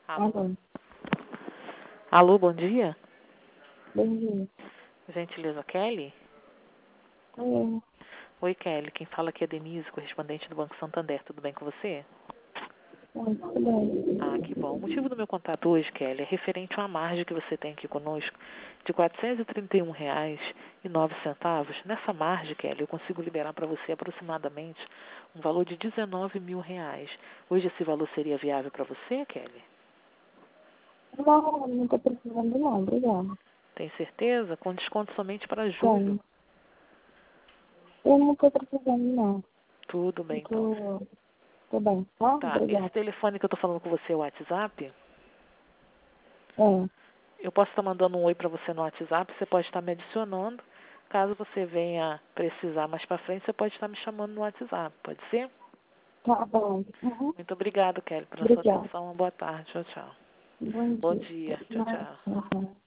Alô? Alô, Alô, bom dia. bom dia. Gentileza Kelly? Oi, Oi, Kelly. Quem fala aqui é Denise, correspondente do Banco Santander. Tudo bem com você? oi, tudo bem? Ah, que bom. O motivo do meu contato hoje, Kelly, é referente a uma margem que você tem aqui conosco de R$ 431,09. Nessa margem, Kelly, eu consigo liberar para você aproximadamente um valor de R$ 19 mil. Hoje esse valor seria viável para você, Kelly? Não tô precisando não, obrigada. Tem certeza? Com desconto somente para julho. Tenho. Eu não tô precisando não. Tudo Eu bem, então. tô bem, tá? Tá, esse Obrigada. telefone que eu tô falando com você é o WhatsApp? É, Eu posso estar mandando um oi para você no WhatsApp, você pode estar me adicionando. Caso você venha precisar mais para frente, você pode estar me chamando no WhatsApp, pode ser? tá bom. Uhum. Muito obrigado, Kelly, pela sua Obrigada. atenção. Uma boa tarde. Tchau, tchau. Bom Bom dia. dia. Tchau, Não, tchau. uhum.